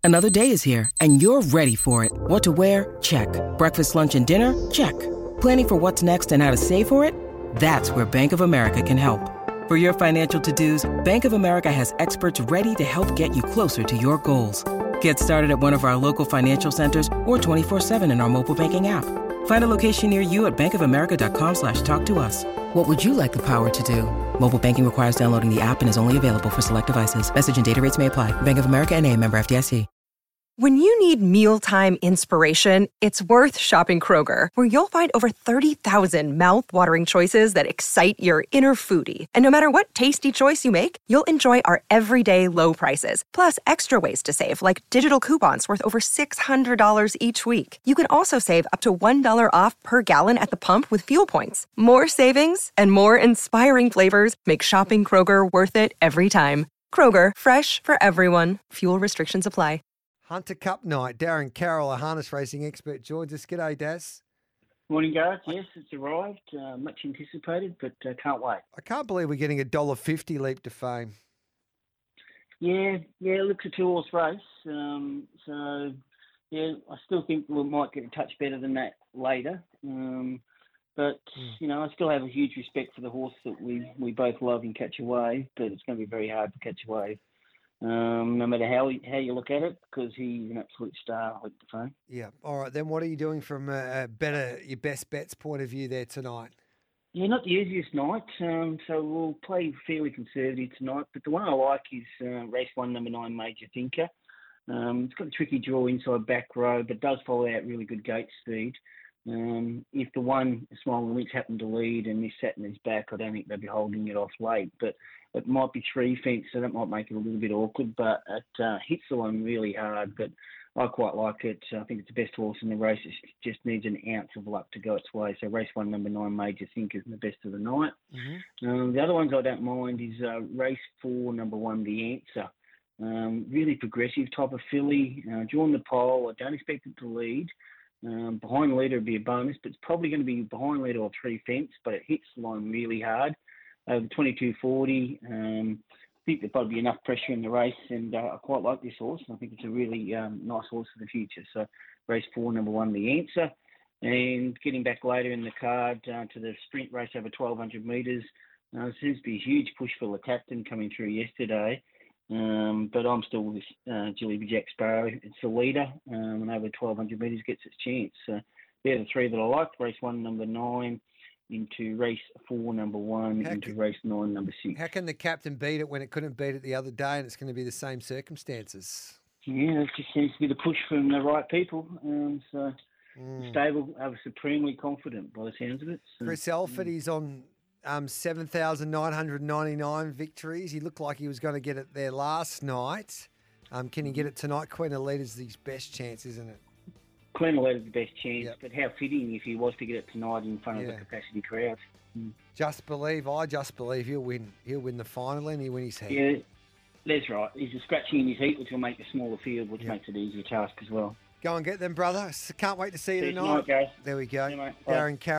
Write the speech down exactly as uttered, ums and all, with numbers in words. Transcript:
Another day is here, and you're ready for it. What to wear? Check. Breakfast, lunch, and dinner? Check. Planning for what's next and how to save for it? That's where Bank of America can help. For your financial to-dos, Bank of America has experts ready to help get you closer to your goals. Get started at one of our local financial centers or twenty-four seven in our mobile banking app. Find a location near you at bankofamerica.com slash talk to us. What would you like the power to do? Mobile banking requires downloading the app and is only available for select devices. Message and data rates may apply. Bank of America N A, member F D I C. When you need mealtime inspiration, it's worth shopping Kroger, where you'll find over thirty thousand mouth-watering choices that excite your inner foodie. And no matter what tasty choice you make, you'll enjoy our everyday low prices, plus extra ways to save, like digital coupons worth over six hundred dollars each week. You can also save up to one dollar off per gallon at the pump with fuel points. More savings and more inspiring flavors make shopping Kroger worth it every time. Kroger, fresh for everyone. Fuel restrictions apply. Hunter Cup night. Darren Carroll, a harness racing expert, joins us. G'day, Daz. Morning, Gareth. Yes, it's arrived. Uh, much anticipated, but uh, can't wait. I can't believe we're getting a one dollar fifty leap to fame. Yeah, yeah, it looks a two-horse race. Um, so, yeah, I still think we might get a touch better than that later. Um, but, mm. you know, I still have a huge respect for the horse that we, we both love in Catch a Wave, but it's going to be very hard to catch a wave. Um, no matter how how you look at it, because he's an absolute star with the phone. Yeah. All right. Then what are you doing from a better, your best bets point of view there tonight? Yeah, not the easiest night. Um, so we'll play fairly conservative tonight. But the one I like is uh, race one, number nine, Major Thinker. Um, it's got a tricky draw inside back row, but does follow out really good gate speed. Um, if the one, Smiling Links, happened to lead and this sat in his back, I don't think they'd be holding it off late. But it might be three fence, so that might make it a little bit awkward. But it uh, hits the one really hard. But I quite like it. I think it's the best horse in the race. It just needs an ounce of luck to go its way. So race one, number nine, Major Thinker, is the best of the night. Mm-hmm. Um, the other ones I don't mind is uh, race four, number one, The Answer. Um, really progressive type of filly. Uh, drawn the pole. I don't expect it to lead. Um, behind leader would be a bonus, but it's probably going to be behind leader or three fence, but it hits the line really hard. Over twenty-two forty, um, I think there'll probably be enough pressure in the race, and uh, I quite like this horse. I think it's a really um, nice horse for the future. So race four, number one, The Answer. And getting back later in the card uh, to the sprint race over twelve hundred metres, uh, there seems to be a huge push for the captain coming through yesterday. Um, but I'm still with uh, Jilly Jack Sparrow. It's the leader, um, and over twelve hundred metres gets its chance. So they're the three that I like. Race one, number nine, into race four, number one, how into can, race nine, number six. How can the captain beat it when it couldn't beat it the other day, and it's going to be the same circumstances? Yeah, it just seems to be the push from the right people. Um, so mm. the stable are supremely confident by the sounds of it. So, Chris Elford, he's on Um, seven thousand nine hundred ninety-nine victories. He looked like he was going to get it there last night. Um, can he get it tonight? Queen Elita's his best chance, isn't it? Queen Elita's the best chance, yep. but how fitting if he was to get it tonight in front yeah. of the capacity crowd. Mm. Just believe, I just believe he'll win. He'll win the final and he'll win his heat. Yeah, that's right. He's a scratching in his heat, which will make a smaller field, which yep. makes it easier task as well. Go and get them, brother. Can't wait to see you See tonight. tonight, guys. There we go. See you, mate. Darren Carroll.